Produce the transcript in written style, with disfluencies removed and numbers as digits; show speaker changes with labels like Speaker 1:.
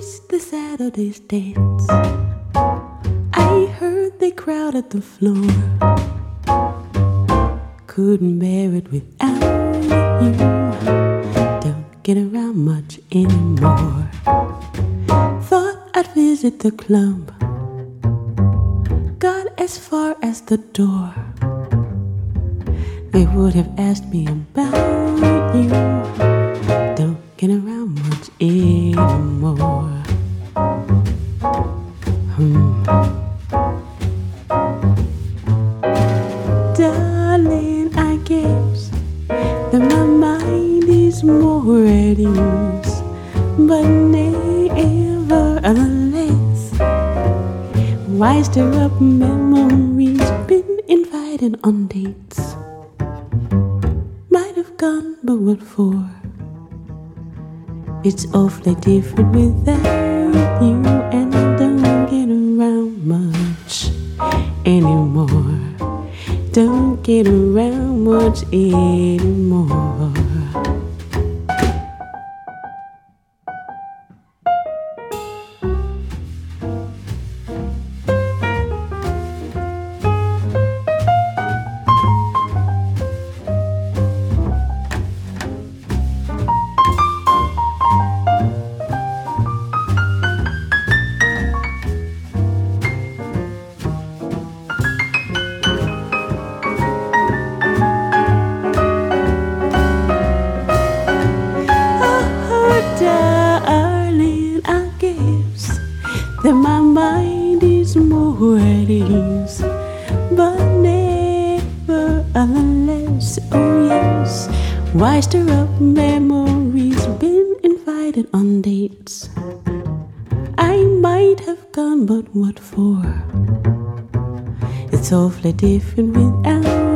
Speaker 1: missed the Saturday's dance. I heard they crowded the floor. Couldn't bear it without you. Don't get around much anymore. Thought I'd visit the club. Got as far as the door. They would have asked me about you. Don't get around much anymore. Darling, I guess that my mind is more at ease, but nevertheless, why stir up memories? Been invited on dates. Might have gone, but what for? It's awfully different without you, and I don't get around much anymore. Don't get around much anymore. Darling, I guess that my mind is more at ease, but nevertheless, oh yes, why stir up memories? Been invited on dates. I might have gone, but what for? It's awfully different without